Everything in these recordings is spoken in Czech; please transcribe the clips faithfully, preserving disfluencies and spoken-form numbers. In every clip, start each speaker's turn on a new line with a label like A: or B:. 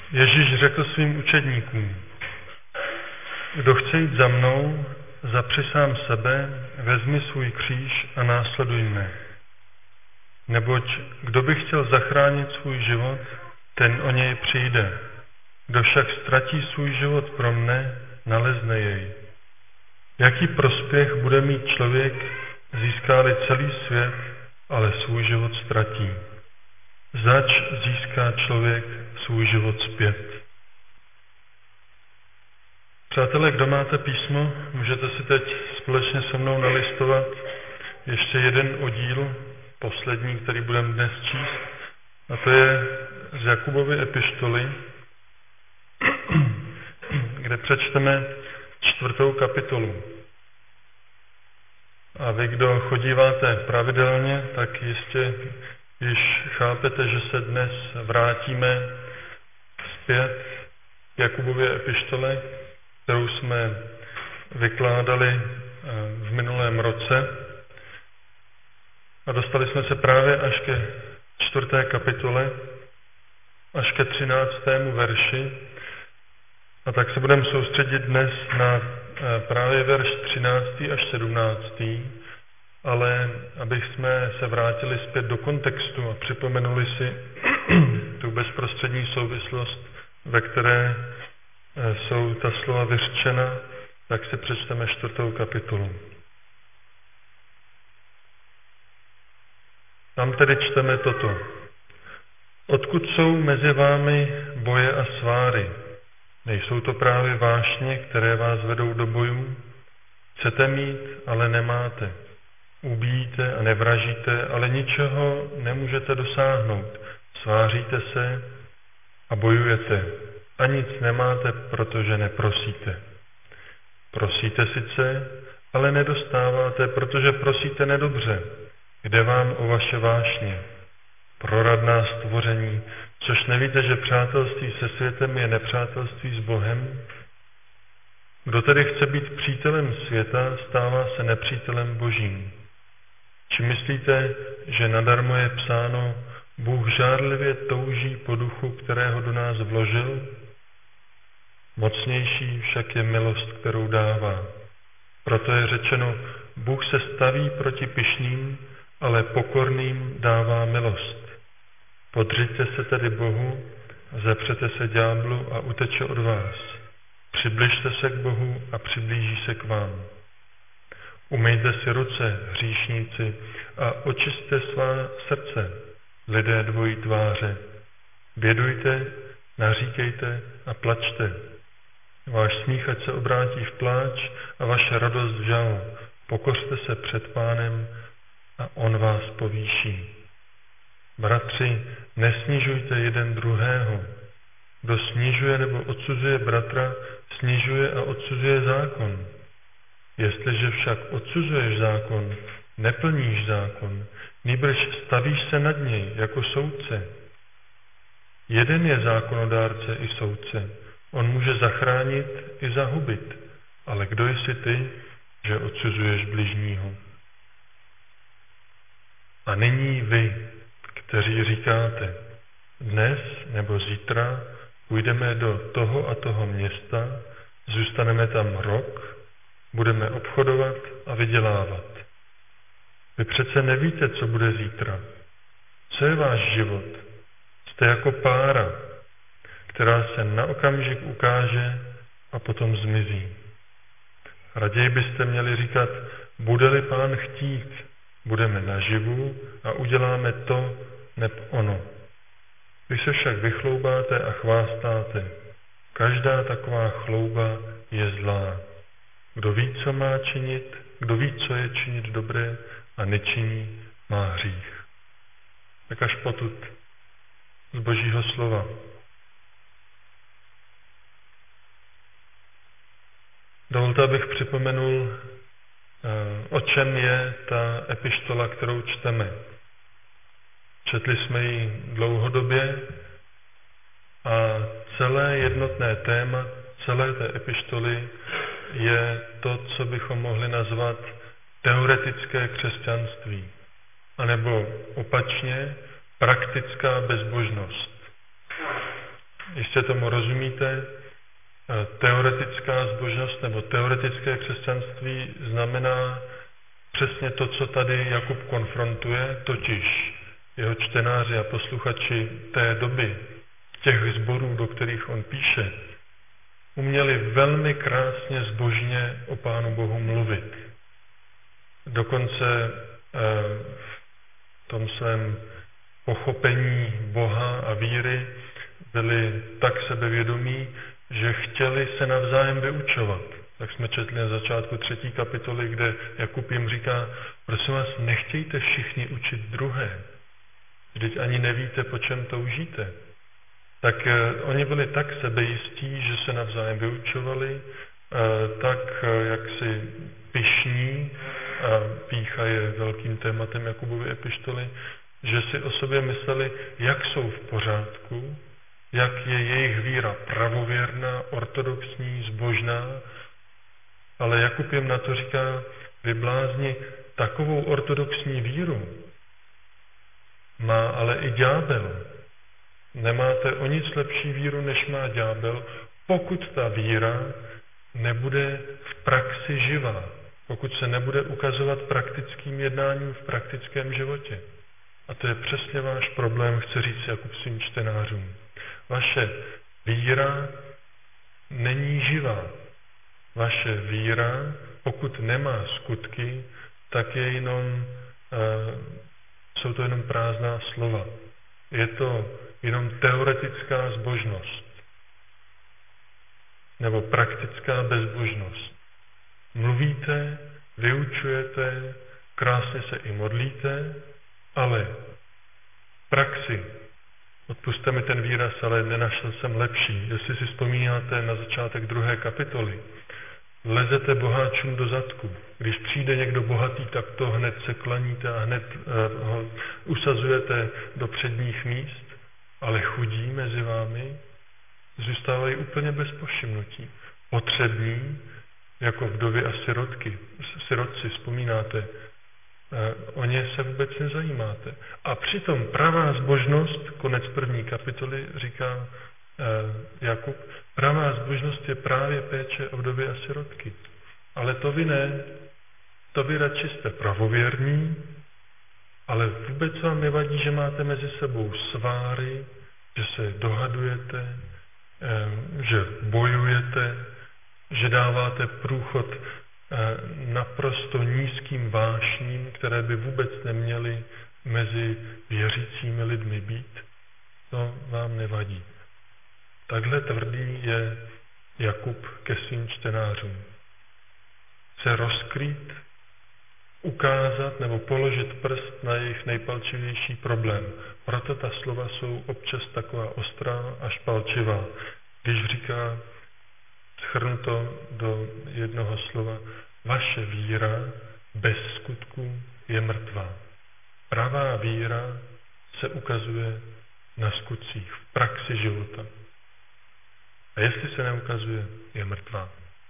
A: Ježíš řekl svým učedníkům: Kdo chce jít za mnou, zapři sám sebe, vezmi svůj kříž a následuj mne. Neboť kdo by chtěl zachránit svůj život, ten o něj přijde. Kdo však ztratí svůj život pro mne, nalezne jej. Jaký prospěch bude mít člověk, získá-li celý svět, ale svůj život ztratí? Zač získá člověk svůj život zpět? Přátelé, kdo máte písmo, můžete si teď společně se mnou nalistovat ještě jeden oddíl, poslední, který budeme dnes číst, a to je z Jakubovy epištoly, kde přečteme čtvrtou kapitolu. A vy, kdo chodíváte pravidelně, tak jistě již chápete, že se dnes vrátíme zpět k Jakubově epištole, kterou jsme vykládali v minulém roce. A dostali jsme se právě až ke čtvrté kapitole, až ke třináctému verši. A tak se budeme soustředit dnes na právě verš třináctý až sedmnáctý, ale abych jsme se vrátili zpět do kontextu a připomenuli si tu bezprostřední souvislost, ve které jsou ta slova vyřčena, tak si přečteme čtvrtou kapitolu. Tam tedy čteme toto. Odkud jsou mezi vámi boje a sváry? Nejsou to právě vášně, které vás vedou do bojů? Chcete mít, ale nemáte. Ubíjíte a nevražíte, ale ničeho nemůžete dosáhnout. Sváříte se a bojujete. A nic nemáte, protože neprosíte. Prosíte sice, ale nedostáváte, protože prosíte nedobře. Jde vám o vaše vášně, proradná stvoření, což nevíte, že přátelství se světem je nepřátelství s Bohem? Kdo tedy chce být přítelem světa, stává se nepřítelem Božím. Či myslíte, že nadarmo je psáno, Bůh žárlivě touží po duchu, kterého do nás vložil? Mocnější však je milost, kterou dává. Proto je řečeno, Bůh se staví proti pyšným, ale pokorným dává milost. Podřiďte se tedy Bohu, zepřete se ďáblu a uteče od vás. Přibližte se k Bohu a přiblíží se k vám. Umyjte si ruce, hříšníci, a očisťte svá srdce, lidé dvojí tváře. Bědujte, naříkejte a plačte. Váš smích ať se obrátí v pláč a vaše radost v žal. Pokořte se před Pánem a on vás povýší. Bratři, nesnižujte jeden druhého. Kdo snižuje nebo odsuzuje bratra, snižuje a odsuzuje zákon. Jestliže však odsuzuješ zákon, neplníš zákon, nýbrž stavíš se nad něj jako soudce. Jeden je zákonodárce i soudce. On může zachránit i zahubit. Ale kdo jsi ty, že odsuzuješ bližního? A nyní vy, kteří říkáte, dnes nebo zítra půjdeme do toho a toho města, zůstaneme tam rok, budeme obchodovat a vydělávat. Vy přece nevíte, co bude zítra. Co je váš život? Jste jako pára, která se na okamžik ukáže a potom zmizí. Raději byste měli říkat, bude-li Pán chtít, budeme naživu a uděláme to neb ono. Vy se však vychloubáte a chvástáte. Každá taková chlouba je zlá. Kdo ví, co má činit, kdo ví, co je činit dobré a nečiní, má hřích. Tak až potud z Božího slova. Dovolte, abych připomenul, o čem je ta epištola, kterou čteme. Četli jsme ji dlouhodobě a celé jednotné téma celé té epištoly je to, co bychom mohli nazvat teoretické křesťanství, anebo opačně praktická bezbožnost. Jistě tomu rozumíte, teoretická zbožnost nebo teoretické křesťanství znamená přesně to, co tady Jakub konfrontuje, totiž jeho čtenáři a posluchači té doby, těch sborů, do kterých on píše, uměli velmi krásně zbožně o Pánu Bohu mluvit. Dokonce v tom svém pochopení Boha a víry byli tak sebevědomí, že chtěli se navzájem vyučovat. Tak jsme četli na začátku třetí kapitoly, kde Jakub jim říká, prosím vás, nechtějte všichni učit druhé. Vždyť ani nevíte, po čem toužíte. Tak eh, oni byli tak sebejistí, že se navzájem vyučovali, eh, tak eh, jaksi pyšní, a pýcha je velkým tématem Jakubovy epištoly, že si o sobě mysleli, jak jsou v pořádku, jak je jejich víra pravověrná, ortodoxní, zbožná, ale Jakub jim na to říká, vy blázni, takovou ortodoxní víru má ale i ďábel. Nemáte o nic lepší víru, než má ďábel, pokud ta víra nebude v praxi živá, pokud se nebude ukazovat praktickým jednáním v praktickém životě. A to je přesně váš problém, chce říct Jakub svým čtenářům. Vaše víra není živá. Vaše víra, pokud nemá skutky, tak je jenom, uh, jsou to jenom prázdná slova. Je to jenom teoretická zbožnost. Nebo praktická bezbožnost. Mluvíte, vyučujete, krásně se i modlíte, ale v praxi, odpusťte mi ten výraz, ale nenašel jsem lepší. Jestli si vzpomínáte na začátek druhé kapitoly, lezete boháčům do zadku. Když přijde někdo bohatý, tak to hned se klaníte a hned uh, ho usazujete do předních míst, ale chudí mezi vámi zůstávají úplně bez povšimnutí. Potřební, jako vdovy a sirotky, sirotci, vzpomínáte, o ně se vůbec nezajímáte. A přitom pravá zbožnost, konec první kapitoly, říká Jakub, pravá zbožnost je právě péče o vdovy a sirotky. Ale to vy ne, to vy radši jste pravověrní, ale vůbec vám nevadí, že máte mezi sebou sváry, že se dohadujete, že bojujete, že dáváte průchod naprosto nízkým vášním, které by vůbec neměly mezi věřícími lidmi být. To vám nevadí. Takhle tvrdý je Jakub ke svým čtenářům. Chce rozkrýt, ukázat nebo položit prst na jejich nejpalčivější problém. Proto ta slova jsou občas taková ostrá až palčivá. Když říká, shrnu to do jednoho slova, vaše víra bez skutku je mrtvá. Pravá víra se ukazuje na skutcích, v praxi života. A jestli se neukazuje, je mrtvá.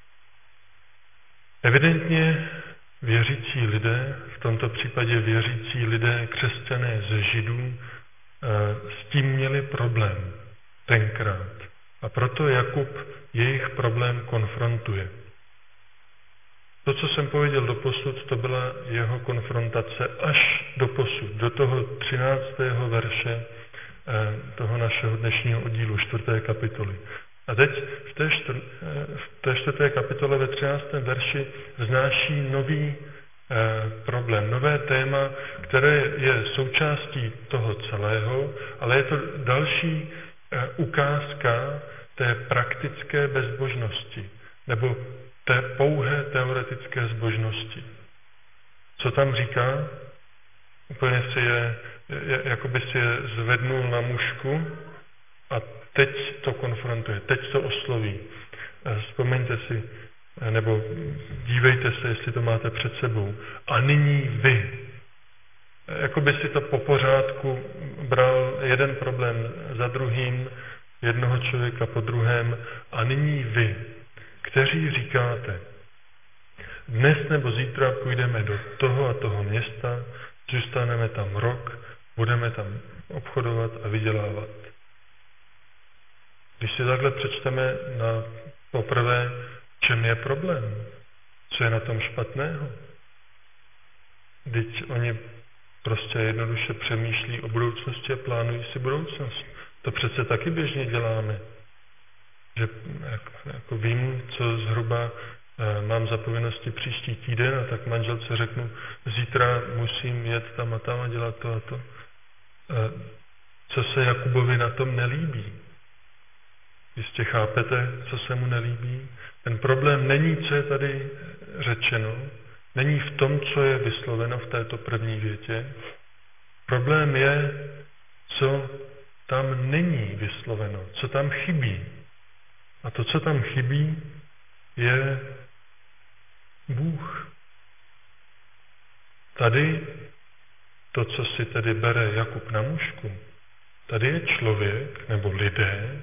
A: Evidentně věřící lidé, v tomto případě věřící lidé, křesťané ze Židů, s tím měli problém tenkrát. A proto Jakub jejich problém konfrontuje. To, co jsem pověděl doposud, to byla jeho konfrontace až doposud, do toho třináctého verše toho našeho dnešního oddílu, čtvrté kapitoly. A teď v té, čtr, v té čtvrté kapitole ve třináctém verši vznáší nový eh, problém, nové téma, které je součástí toho celého, ale je to další eh, ukázka té praktické bezbožnosti, nebo té pouhé teoretické zbožnosti. Co tam říká? Úplně si je, jakoby si je zvednul na mužku a teď to konfrontuje, teď to osloví. Vzpomeňte si, nebo dívejte se, jestli to máte před sebou. A nyní vy. Jakoby si to po pořádku bral jeden problém za druhým, jednoho člověka po druhém. A nyní vy, kteří říkáte, dnes nebo zítra půjdeme do toho a toho města, zůstaneme tam rok, budeme tam obchodovat a vydělávat. Když si takhle přečteme na poprvé, čem je problém, co je na tom špatného, teď oni prostě jednoduše přemýšlí o budoucnosti a plánují si budoucnost. To přece taky běžně děláme. Že jako, jako vím, co zhruba e, mám za povinnosti příští týden a tak manželce řeknu, zítra musím jet tam a tam a dělat to a to. E, co se Jakubovi na tom nelíbí? Jistě chápete, co se mu nelíbí? Ten problém není, co je tady řečeno, není v tom, co je vysloveno v této první větě. Problém je, co tam není vysloveno, co tam chybí. A to, co tam chybí, je Bůh. Tady to, co si tedy bere Jakub na mužku, tady je člověk nebo lidé,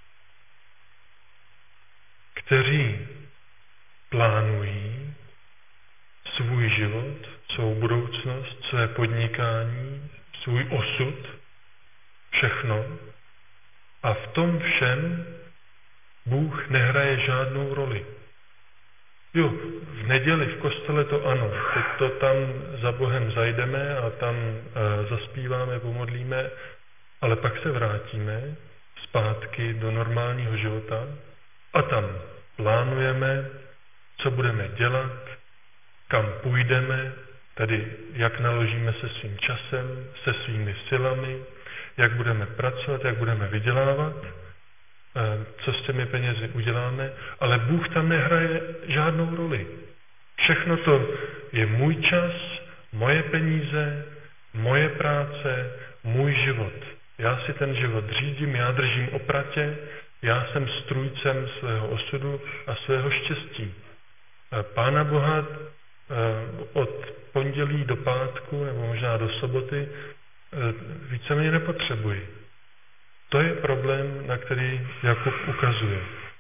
A: kteří plánují svůj život, svou budoucnost, své podnikání, svůj osud, všechno. A v tom všem Bůh nehraje žádnou roli. Jo, v neděli v kostele to ano, teď to tam za Bohem zajdeme a tam e, zaspíváme, pomodlíme, ale pak se vrátíme zpátky do normálního života a tam plánujeme, co budeme dělat, kam půjdeme, tedy jak naložíme se svým časem, se svými silami, jak budeme pracovat, jak budeme vydělávat, co s těmi penězi uděláme, ale Bůh tam nehraje žádnou roli. Všechno to je můj čas, moje peníze, moje práce, můj život. Já si ten život řídím, já držím opratě, já jsem strůjcem svého osudu a svého štěstí. Pána Boha od pondělí do pátku, nebo možná do soboty, víceméně nepotřebuji. To je problém, na který Jakub ukazuje.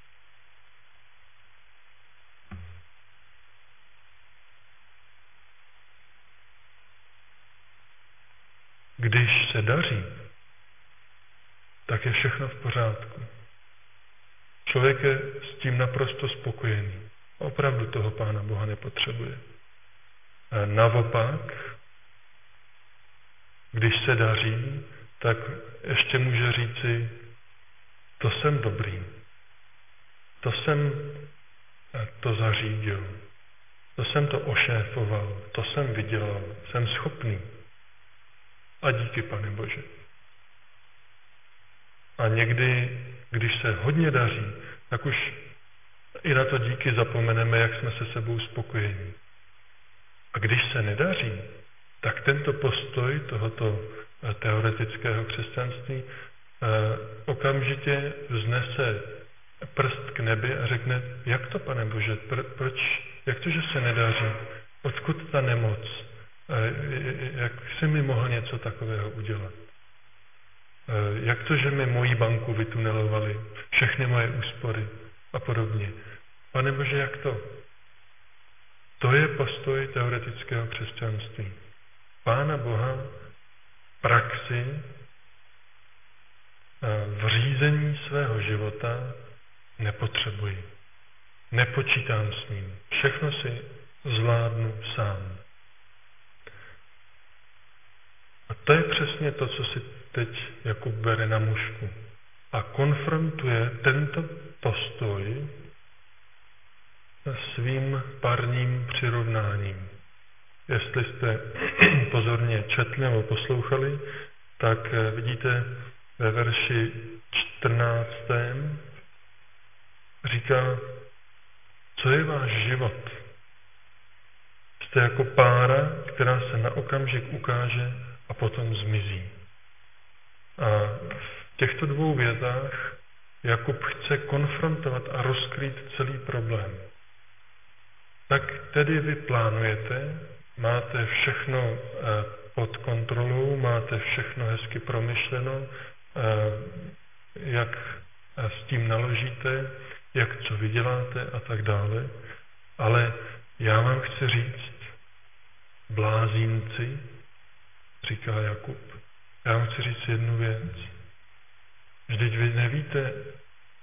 A: Když se daří, tak je všechno v pořádku. Člověk je s tím naprosto spokojený. Opravdu toho Pána Boha nepotřebuje. A naopak, když se daří, tak ještě může říci, to jsem dobrý, to jsem to zařídil, to jsem to ošéfoval, to jsem vydělal, jsem schopný. A díky, Pane Bože. A někdy, když se hodně daří, tak už i na to díky zapomeneme, jak jsme se sebou spokojení. A když se nedaří, tak tento postoj tohoto teoretického křesťanství eh, okamžitě vznese prst k nebi a řekne, jak to, Pane Bože, pr- proč, jak to, že se nedaří, odkud ta nemoc, eh, jak jsi mi mohl něco takového udělat. Eh, jak to, že mi moji banku vytunelovali, všechny moje úspory a podobně. Pane Bože, jak to? To je postoj teoretického křesťanství. Pána Boha praxi v řízení svého života nepotřebuji. Nepočítám s ním. Všechno si zvládnu sám. A to je přesně to, co si teď Jakub bere na mužku. A konfrontuje tento postoj svým parním přirovnáním. Jestli jste pozorně četli nebo poslouchali, tak vidíte ve verši čtrnáctém říká, co je váš život? Jste jako pára, která se na okamžik ukáže a potom zmizí. A v těchto dvou větách Jakub chce konfrontovat a rozkrýt celý problém. Tak tedy vy plánujete, máte všechno pod kontrolou, máte všechno hezky promyšleno, jak s tím naložíte, jak co vyděláte a tak dále. Ale já vám chci říct, blázínci, říká Jakub, já vám chci říct jednu věc. Vždyť vy nevíte,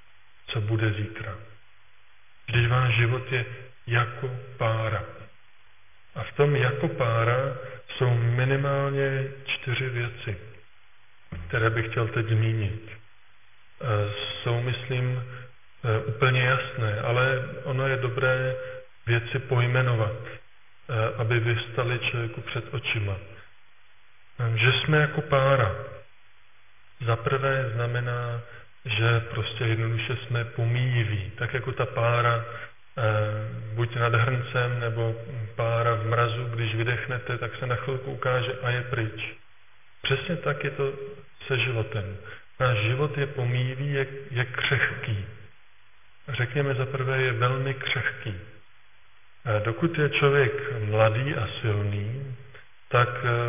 A: co bude zítra. Vždyť váš život je jako pára. A v tom jako pára jsou minimálně čtyři věci, které bych chtěl teď zmínit. Jsou, myslím, úplně jasné, ale ono je dobré věci pojmenovat, aby vyvstaly člověku před očima. Že jsme jako pára. Za prvé znamená, že prostě jednoduše jsme pomíjiví. Tak jako ta pára buď nad hrncem, nebo pára v mrazu, když vydechnete, tak se na chvilku ukáže a je pryč. Přesně tak je to se životem. Náš život je pomíjivý, je, je křehký. Řekněme za prvé, je velmi křehký. Dokud je člověk mladý a silný, tak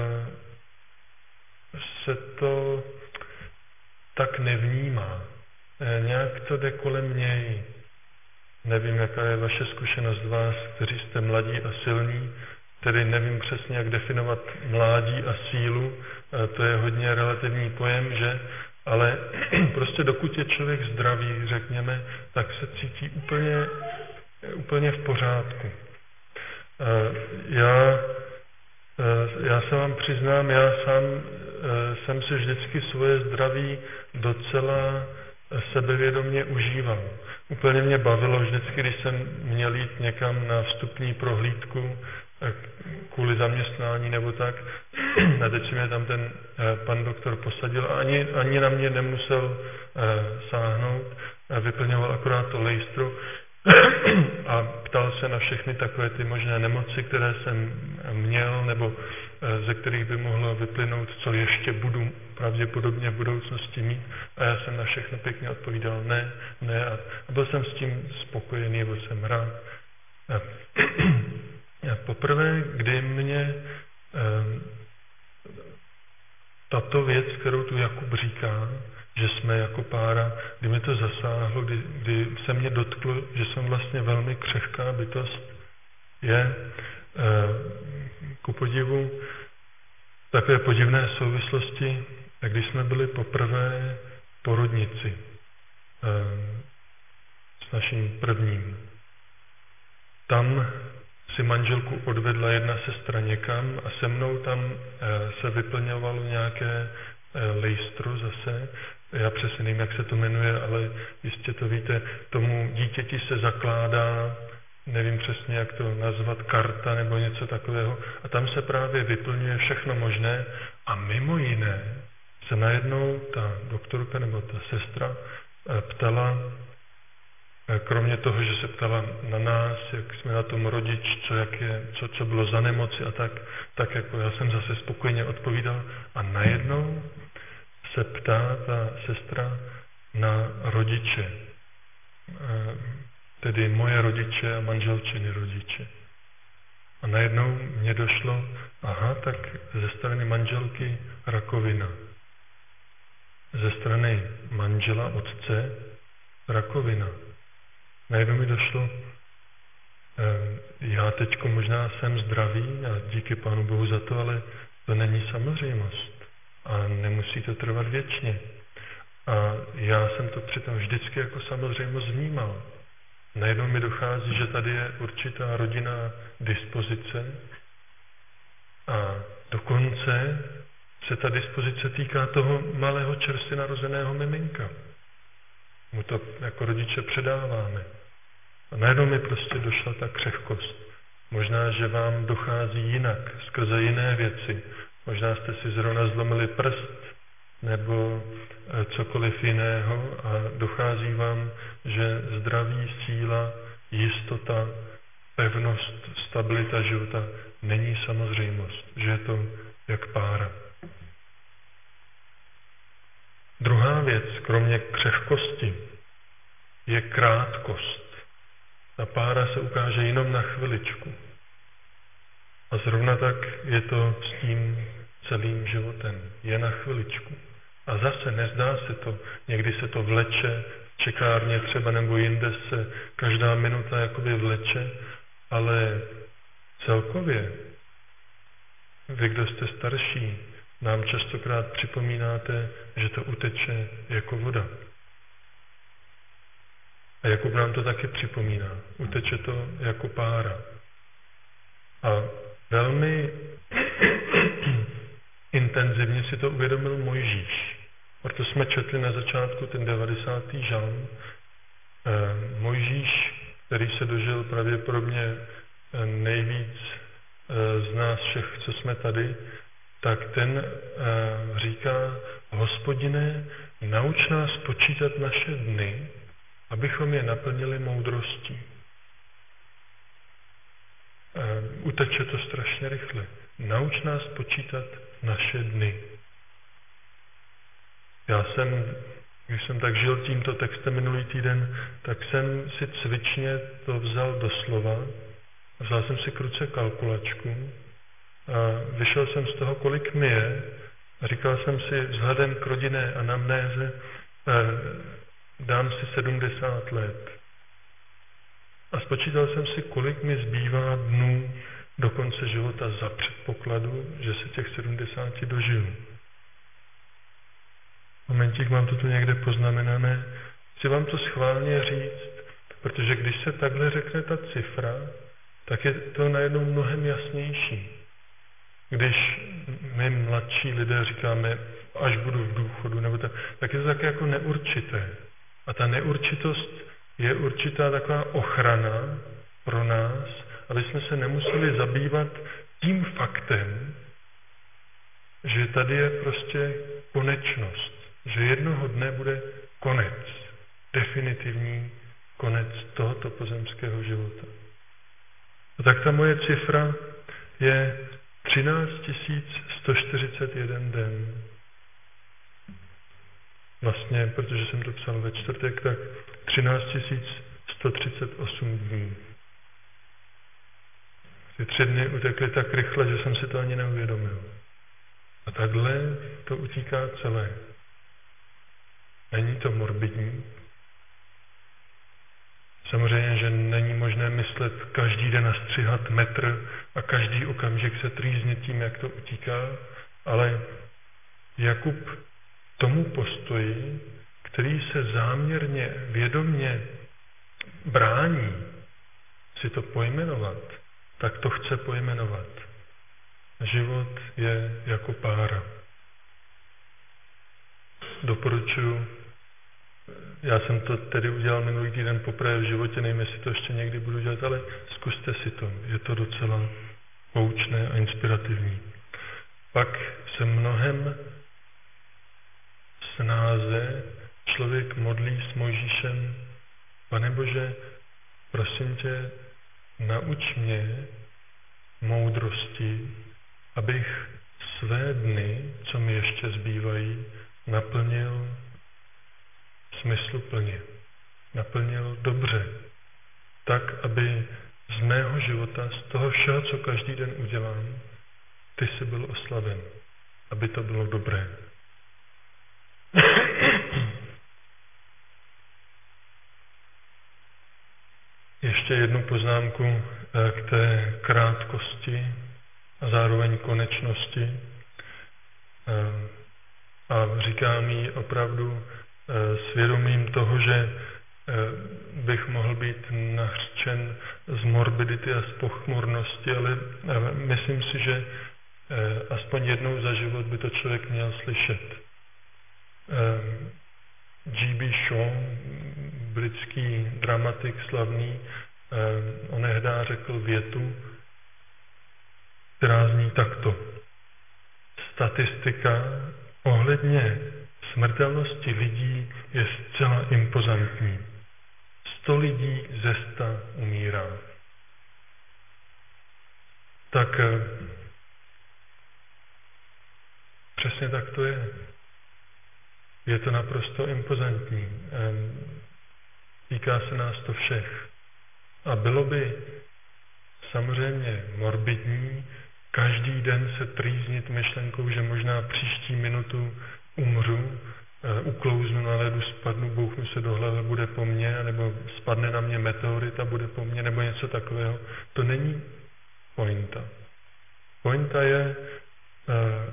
A: se to tak nevnímá. Nějak to jde kolem něj. Nevím, jaká je vaše zkušenost vás, kteří jste mladí a silní, tedy nevím přesně, jak definovat mládí a sílu, to je hodně relativní pojem, že? Ale prostě dokud je člověk zdravý, řekněme, tak se cítí úplně, úplně v pořádku. Já, já se vám přiznám, já sám jsem si vždycky svoje zdraví docela sebevědomě užíval. Úplně mě bavilo vždycky, když jsem měl jít někam na vstupní prohlídku kvůli zaměstnání nebo tak. A teď si mě tam ten pan doktor posadil a ani, ani na mě nemusel sáhnout. Vyplňoval akorát to lejstro a ptal se na všechny takové ty možné nemoci, které jsem měl, nebo ze kterých by mohlo vyplynout, co ještě budu pravděpodobně v budoucnosti mít. A já jsem na všechno pěkně odpovídal ne, ne a byl jsem s tím spokojený, byl jsem rád. A poprvé, kdy mě tato věc, kterou tu Jakub říká, že jsme jako pára, kdy mi to zasáhlo, kdy, kdy se mě dotklo, že jsem vlastně velmi křehká bytost, je ku podivu takové podivné souvislosti, když jsme byli poprvé porodnici s naším prvním. Tam si manželku odvedla jedna sestra někam a se mnou tam se vyplňovalo nějaké lejstro zase. Já přesně nevím, jak se to jmenuje, ale jistě to víte, tomu dítěti se zakládá, nevím přesně, jak to nazvat, karta nebo něco takového. A tam se právě vyplňuje všechno možné a mimo jiné se najednou ta doktorka nebo ta sestra ptala, kromě toho, že se ptala na nás, jak jsme na tom rodič, co, jak je, co, co bylo za nemoci a tak, tak jako já jsem zase spokojeně odpovídal a najednou se ptá ta sestra na rodiče, tedy moje rodiče a manželčiny rodiče. A najednou mě došlo, aha, tak ze strany manželky rakovina. Ze strany manžela, otce, rakovina. Najednou mi došlo, já teďko možná jsem zdravý a díky Pánu Bohu za to, ale to není samozřejmost a nemusí to trvat věčně. A já jsem to přitom vždycky jako samozřejmost vnímal. Najednou mi dochází, že tady je určitá rodinná dispozice a dokonce se ta dispozice týká toho malého čerstvě narozeného miminka. Mu to jako rodiče předáváme. A najednou mi prostě došla ta křehkost. Možná, že vám dochází jinak, skrze jiné věci. Možná jste si zrovna zlomili prst, nebo cokoliv jiného a dochází vám, že zdraví, síla, jistota, pevnost, stabilita života není samozřejmost, že je to jak pára. Druhá věc, kromě křehkosti, je krátkost. Ta pára se ukáže jenom na chviličku. A zrovna tak je to s tím celým životem. Je na chviličku. A zase nezdá se to, někdy se to vleče, v čekárně třeba nebo jinde se každá minuta jakoby vleče, ale celkově, vy, kdo jste starší, nám častokrát připomínáte, že to uteče jako voda. A Jakub nám to taky připomíná. Uteče to jako pára. A velmi intenzivně si to uvědomil Mojžíš. Proto jsme četli na začátku ten devadesátý žalm. E, Mojžíš, který se dožil pravděpodobně nejvíc e, z nás všech, co jsme tady, tak ten e, říká: Hospodine, nauč nás počítat naše dny, abychom je naplnili moudrostí. E, uteče to strašně rychle. Nauč nás počítat naše dny. Já jsem, když jsem tak žil tímto textem minulý týden, tak jsem si cvičně to vzal do slova, vzal jsem si k ruce kalkulačku a vyšel jsem z toho, kolik mi je, a říkal jsem si, vzhledem k rodinné anamnéze, dám si sedmdesát let. A spočítal jsem si, kolik mi zbývá dnů do konce života za předpokladu, že se těch sedmdesáti dožiju. Momentík, mám to tu někde poznamenané. Chci vám to schválně říct, protože když se takhle řekne ta cifra, tak je to najednou mnohem jasnější. Když my mladší lidé říkáme, až budu v důchodu, nebo tak, tak je to také jako neurčité. A ta neurčitost je určitá taková ochrana pro nás, aby jsme se nemuseli zabývat tím faktem, že tady je prostě konečnost. Že jednoho dne bude konec, definitivní konec tohoto pozemského života. A tak ta moje cifra je třináct tisíc sto čtyřicet jedna den. Vlastně, protože jsem to psal ve čtvrtek, tak třináct tisíc sto třicet osm dní. Ty tři dny utekly tak rychle, že jsem si to ani neuvědomil. A takhle to utíká celé. Není to morbidní. Samozřejmě, že není možné myslet každý den nastřihat metr a každý okamžik se trýznit tím, jak to utíká, ale Jakub tomu postoji, který se záměrně, vědomně brání si to pojmenovat, tak to chce pojmenovat. Život je jako pára. Doporučuji, já jsem to tedy udělal minulý týden poprvé v životě, nevím, jestli to ještě někdy budu dělat, ale zkuste si to, je to docela poučné a inspirativní. Pak se mnohem snáze člověk modlí s Mojžíšem: Pane Bože, prosím tě, nauč mě moudrosti, abych své dny, co mi ještě zbývají, naplnil smysluplně, naplnil dobře, tak, aby z mého života, z toho všeho, co každý den udělám, ty jsi byl oslaven, aby to bylo dobré. Ještě jednu poznámku k té krátkosti a zároveň konečnosti. A říkám ji opravdu svědomím toho, že bych mohl být nahřčen z morbidity a z pochmurnosti, ale myslím si, že aspoň jednou za život by to člověk měl slyšet. G B Shaw, britský dramatik slavný, onehdá řekl větu, která zní takto: statistika ohledně smrtelnosti lidí je zcela impozantní. Sto lidí ze sta umírá. Tak přesně tak to je. Je to naprosto impozantní. Týká se nás to všech. A bylo by samozřejmě morbidní každý den se trýznit myšlenkou, že možná příští minutu umřu, uklouznu na ledu, spadnu, bouchnu se do hlavy, bude po mně, nebo spadne na mě meteorit a bude po mně, nebo něco takového. To není pointa. Pointa je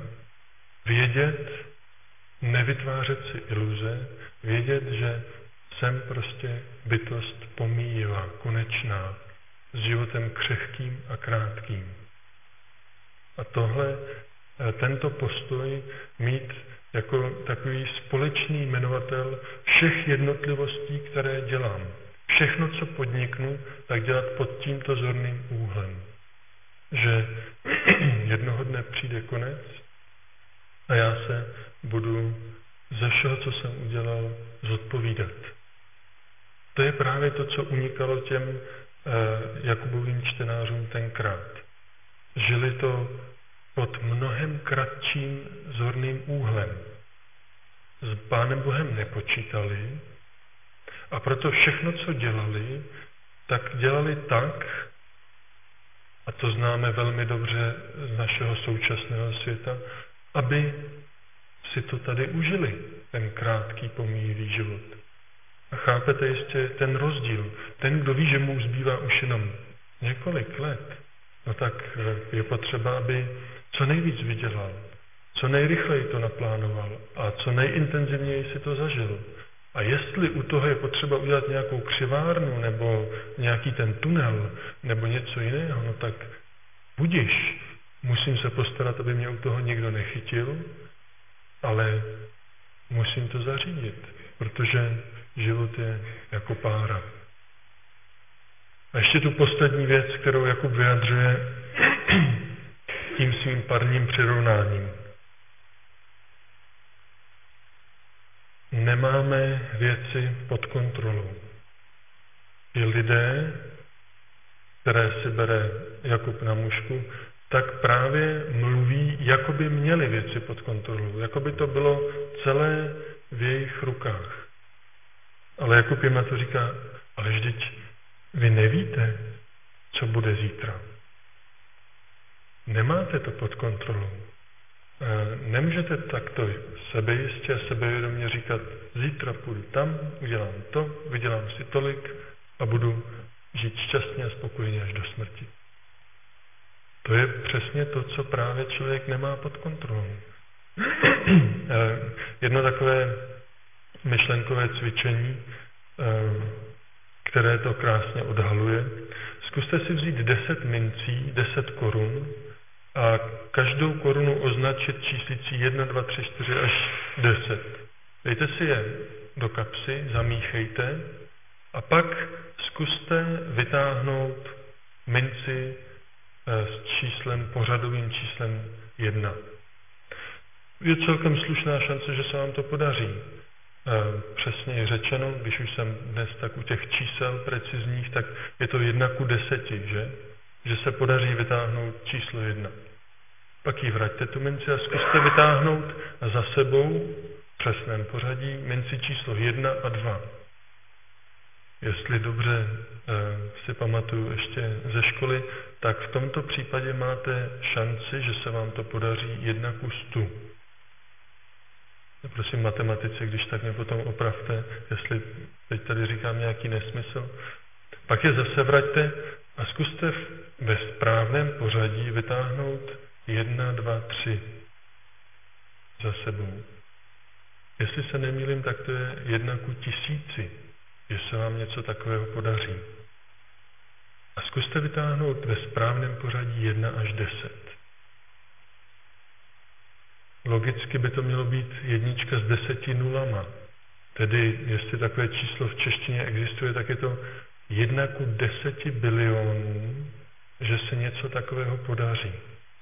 A: vědět, nevytvářet si iluze, vědět, že Jsem prostě bytost pomíjivá, konečná, s životem křehkým a krátkým. A tohle, tento postoj mít jako takový společný jmenovatel všech jednotlivostí, které dělám. Všechno, co podniknu, tak dělat pod tímto zorným úhlem. Že jednoho dne přijde konec a já se budu ze všeho, co jsem udělal, zodpovídat. To je právě to, co unikalo těm eh, Jakubovým čtenářům tenkrát. Žili to pod mnohem kratším zorným úhlem. S Pánem Bohem nepočítali a proto všechno, co dělali, tak dělali tak, a to známe velmi dobře z našeho současného světa, aby si to tady užili, ten krátký pomíjivý život. A chápete jistě ten rozdíl. Ten, kdo ví, že mu zbývá už jenom několik let, no tak je potřeba, aby co nejvíc vydělal, co nejrychleji to naplánoval a co nejintenzivněji si to zažil. A jestli u toho je potřeba udělat nějakou křivárnu nebo nějaký ten tunel nebo něco jiného, no tak budiš. Musím se postarat, aby mě u toho nikdo nechytil, ale musím to zařídit, protože život je jako pára. A ještě tu poslední věc, kterou Jakub vyjadřuje tím svým parním přirovnáním. Nemáme věci pod kontrolou. I lidé, které si bere Jakub na mušku, tak právě mluví, jako by měli věci pod kontrolou, jako by to bylo celé v jejich rukách. Ale Jakub jim na to říká, ale vždyť vy nevíte, co bude zítra. Nemáte to pod kontrolou. Nemůžete takto sebejistě a sebevědomě říkat, zítra půjdu tam, udělám to, vydělám si tolik a budu žít šťastně a spokojeně až do smrti. To je přesně to, co právě člověk nemá pod kontrolou. Jedno takové myšlenkové cvičení, které to krásně odhaluje. Zkuste si vzít deset mincí, deset korun a každou korunu označit číslicí jedna, dva, tři, čtyři až deset. Dejte si je do kapsy, zamíchejte a pak zkuste vytáhnout minci s číslem, pořadovým číslem jedna. Je celkem slušná šance, že se vám to podaří. Přesně řečeno, když už jsem dnes tak u těch čísel precizních, tak je to jedna ku deseti, že? Že se podaří vytáhnout číslo jedna. Pak ji vraťte tu minci a zkuste vytáhnout za sebou v přesném pořadí minci číslo jedna a dva. Jestli dobře e, si pamatuju ještě ze školy, tak v tomto případě máte šanci, že se vám to podaří jedna ku stu. Prosím matematici, když tak mě potom opravte, jestli teď tady říkám nějaký nesmysl. Pak je zase vraťte a zkuste ve správném pořadí vytáhnout jedna, dva, tři za sebou. Jestli se nemýlím, tak to je jedna ku tisíci, že se vám něco takového podaří. A zkuste vytáhnout ve správném pořadí jedna až deset. Logicky by to mělo být jednička s deseti nulama. Tedy, jestli takové číslo v češtině existuje, tak je to jedna ku deseti bilionů, že se něco takového podaří.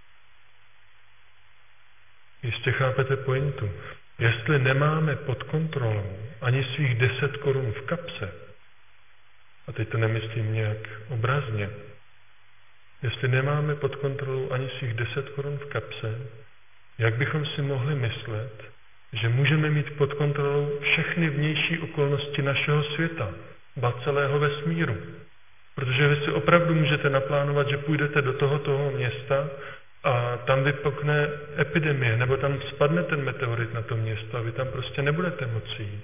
A: Jistě chápete pointu. Jestli nemáme pod kontrolou ani svých deset korun v kapse, a teď to nemyslím nějak obrazně, jestli nemáme pod kontrolou ani svých deset korun v kapse, jak bychom si mohli myslet, že můžeme mít pod kontrolou všechny vnější okolnosti našeho světa, ba celého vesmíru. Protože vy si opravdu můžete naplánovat, že půjdete do toho, toho města a tam vypukne epidemie, nebo tam spadne ten meteorit na to město a vy tam prostě nebudete moci jít.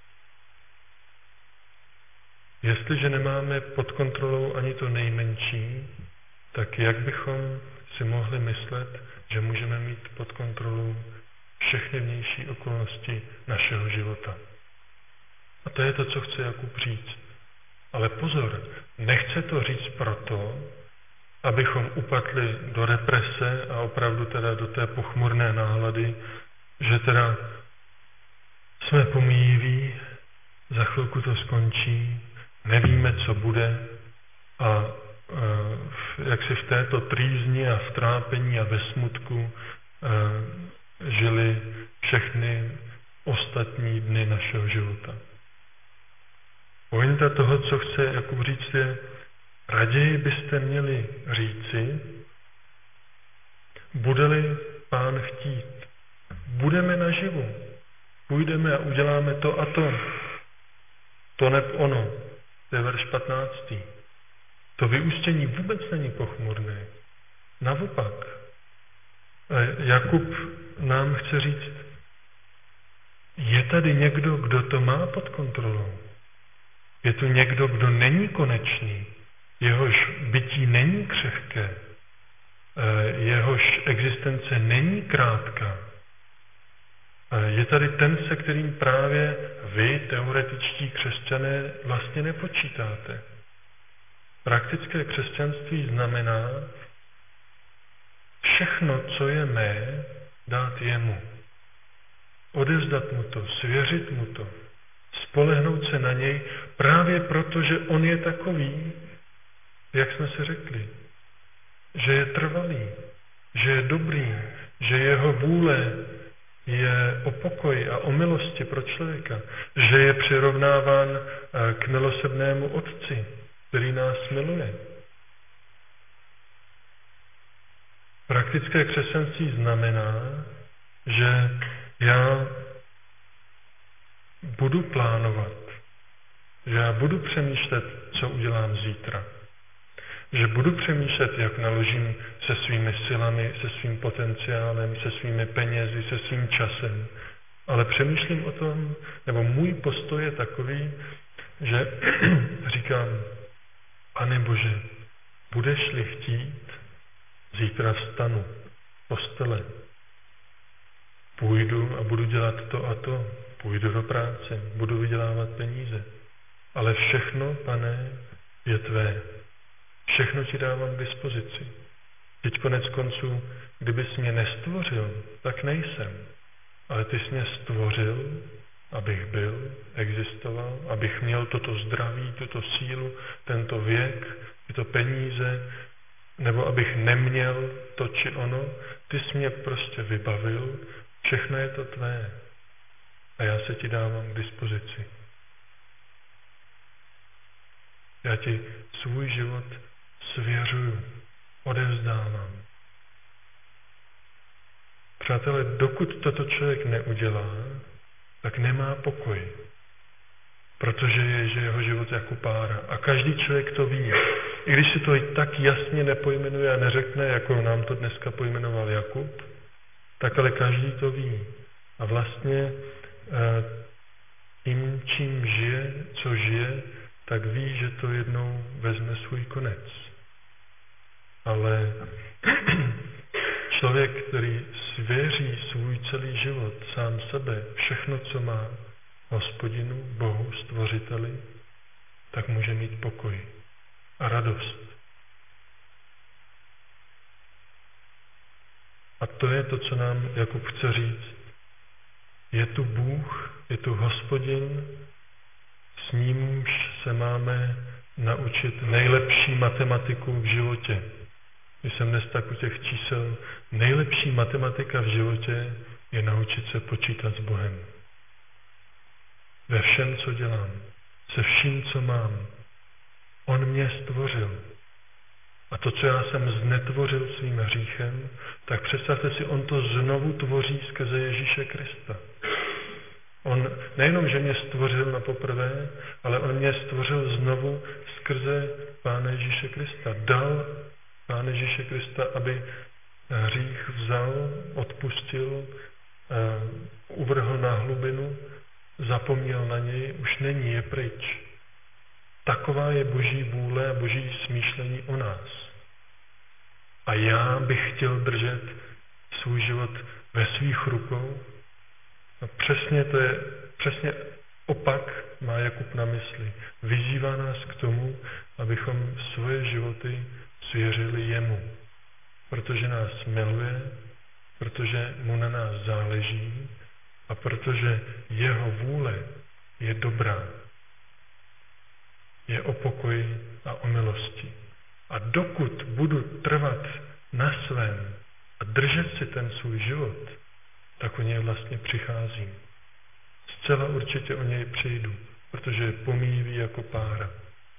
A: Jestliže nemáme pod kontrolou ani to nejmenší, tak jak bychom si mohli myslet, že můžeme mít pod kontrolou všechny vnější okolnosti našeho života. A to je to, co chce Jakub říct. Ale pozor, nechce to říct proto, abychom upadli do represe a opravdu teda do té pochmurné nálady, že teda jsme pomíjiví, za chvilku to skončí, nevíme, co bude a e, jak si v této trýzni a v trápení a ve smutku e, žili všechny ostatní dny našeho života. Pointa toho, co chce Jakub říct, je, raději byste měli říci, bude-li Pán chtít, budeme naživu, půjdeme a uděláme to a to, to neb ono, to je verš patnáctý. To vyústění vůbec není pochmurné. Naopak, Jakub nám chce říct, je tady někdo, kdo to má pod kontrolou. Je tu někdo, kdo není konečný, jehož bytí není křehké, jehož existence není krátká. Je tady ten, se kterým právě vy, teoretičtí křesťané, vlastně nepočítáte. Praktické křesťanství znamená všechno, co je mé, dát jemu. Odevzdat mu to, svěřit mu to, spolehnout se na něj právě proto, že on je takový, jak jsme si řekli, že je trvalý, že je dobrý, že jeho vůle je o pokoji a o milosti pro člověka, že je přirovnáván k milosrdnému Otci, který nás miluje. Praktické křesťanství znamená, že já budu plánovat, že já budu přemýšlet, co udělám zítra. Že budu přemýšlet, jak naložím se svými silami, se svým potenciálem, se svými penězi, se svým časem. Ale přemýšlím o tom, nebo můj postoj je takový, že říkám, Pane Bože, budeš-li chtít, zítra vstanu v postele, půjdu a budu dělat to a to, půjdu do práce, budu vydělávat peníze. Ale všechno, Pane, je tvé. Všechno ti dávám k dispozici. Teď konec konců, kdybys mě nestvořil, tak nejsem. Ale ty jsi mě stvořil, abych byl, existoval, abych měl toto zdraví, tuto sílu, tento věk, tyto peníze, nebo abych neměl to či ono. Ty jsi mě prostě vybavil, všechno je to tvé. A já se ti dávám k dispozici. Já ti svůj život svěřuju, odevzdávám. Přátelé, dokud toto člověk neudělá, tak nemá pokoj. Protože je, že jeho život jako pára. A každý člověk to ví. I když si to i tak jasně nepojmenuje a neřekne, jako nám to dneska pojmenoval Jakub, tak ale každý to ví. A vlastně tím, čím žije, co žije, tak ví, že to jednou vezme svůj konec. Ale člověk, který svěří svůj celý život, sám sebe, všechno, co má, Hospodinu, Bohu, Stvořiteli, tak může mít pokoj a radost. A to je to, co nám Jakub chce říct. Je tu Bůh, je tu Hospodin, s nímž se máme naučit nejlepší matematiku v životě. Když jsem dnes tak u těch čísel, nejlepší matematika v životě je naučit se počítat s Bohem. Ve všem, co dělám, se vším, co mám. On mě stvořil. A to, co já jsem znetvořil svým hříchem, tak představte si, on to znovu tvoří skrze Ježíše Krista. On nejenom, že mě stvořil na poprvé, ale on mě stvořil znovu skrze Pána Ježíše Krista. Dal Pána Ježíše Krista, aby hřích vzal, odpustil, uvrhl na hlubinu, zapomněl na něj, už není, je pryč. Taková je Boží vůle a Boží smýšlení o nás. A já bych chtěl držet svůj život ve svých rukou. A přesně to je přesně opak má Jakub na mysli? Vyzývá nás k tomu, abychom svoje životy svěřili jemu, protože nás miluje, protože mu na nás záleží a protože jeho vůle je dobrá. Je o pokoji a o milosti. A dokud budu trvat na svém a držet si ten svůj život, tak o něj vlastně přicházím. Zcela určitě o něj přijdu, protože je pomíjivý jako pára.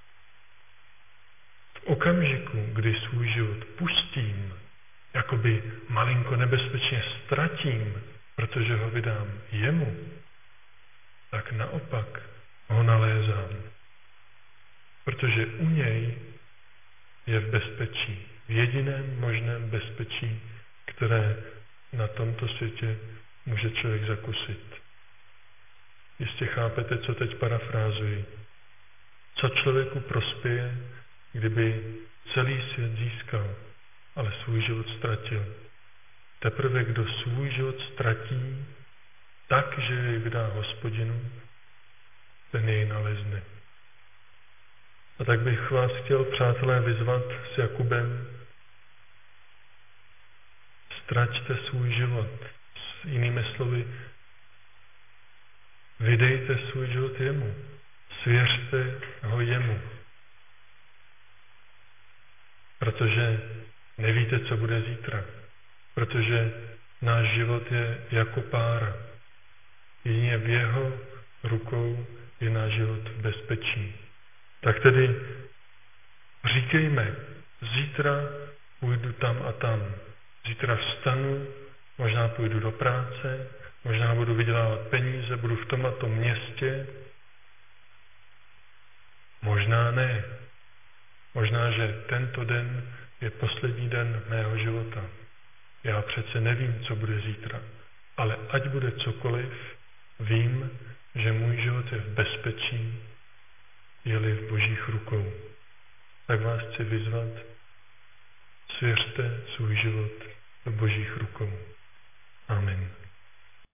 A: V okamžiku, kdy svůj život pustím, jakoby malinko nebezpečně ztratím, protože ho vydám jemu, tak naopak ho nalézám. Protože u něj je v bezpečí, v jediném možném bezpečí, které na tomto světě může člověk zakusit. Jistě chápete, co teď parafrázuji. Co člověku prospěje, kdyby celý svět získal, ale svůj život ztratil. Teprve kdo svůj život ztratí, tak, že jej vydá Hospodinu, ten jej nalezne. A tak bych vás chtěl, přátelé, vyzvat s Jakubem. Ztraťte svůj život. S jinými slovy, vydejte svůj život jemu. Svěřte ho jemu. Protože nevíte, co bude zítra. Protože náš život je jako pára. Jedině v jeho rukou je náš život v bezpečí. Tak tedy říkejme, zítra půjdu tam a tam. Zítra vstanu, možná půjdu do práce, možná budu vydělávat peníze, budu v tom a tom městě. Možná ne. Možná, že tento den je poslední den mého života. Já přece nevím, co bude zítra. Ale ať bude cokoliv, vím, že můj život je v bezpečí, je-li v Božích rukou. Tak vás chci vyzvat, svěřte svůj život do Božích rukou. Amen.